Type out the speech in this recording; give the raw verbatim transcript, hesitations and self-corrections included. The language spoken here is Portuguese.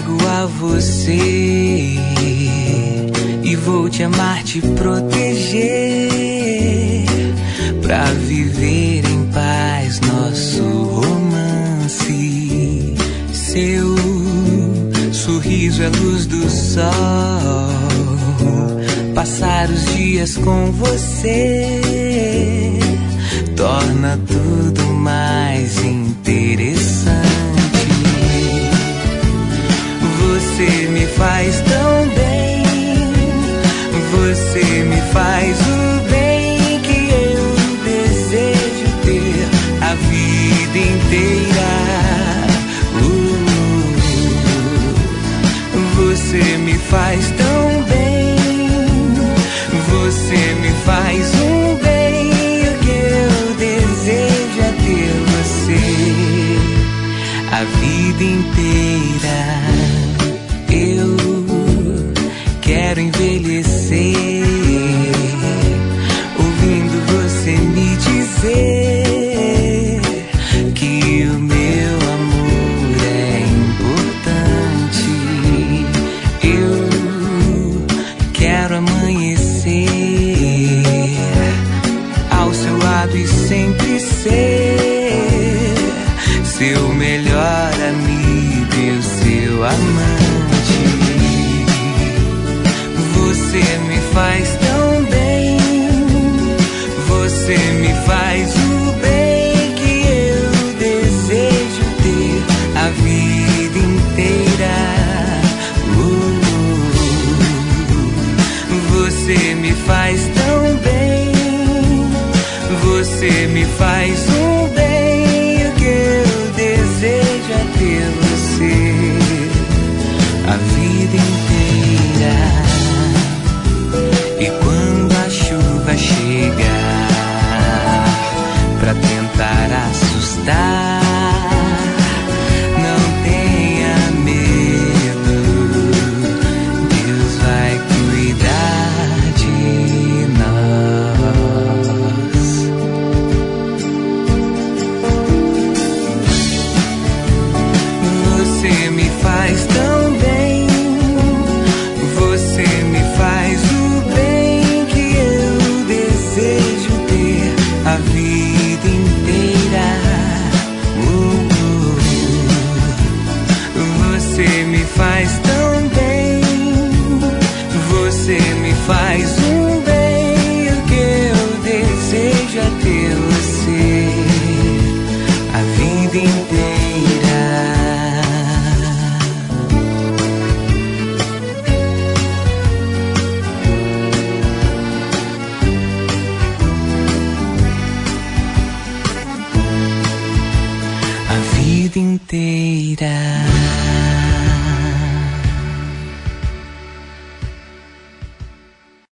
entrego a você e vou te amar, te proteger, pra viver em paz nosso romance. Seu sorriso é luz do sol, passar os dias com você torna tudo mais interessante. Você me faz tão bem, você me faz o bem que eu desejo ter a vida inteira. Uh, você me faz tão bem, você me faz um bem que eu desejo é ter você a vida inteira. Eu quero envelhecer ouvindo você me dizer que o meu amor é importante. Eu quero amanhecer ao seu lado e sempre ser seu melhor amigo e o seu amante. Você me faz tão bem, você me faz o bem que eu desejo ter a vida inteira. Uh, você me faz tão bem, você me faz um bem que eu desejo é ter você a vida inteira. E quando a chuva chegar pra tentar assustar, não tenha medo, Deus vai cuidar de nós. Você me faz tão bem, você me faz o a vida inteira. Uh, uh, você me faz tão bem, você me faz um bem que eu desejo é ter você a vida inteira. Inteira.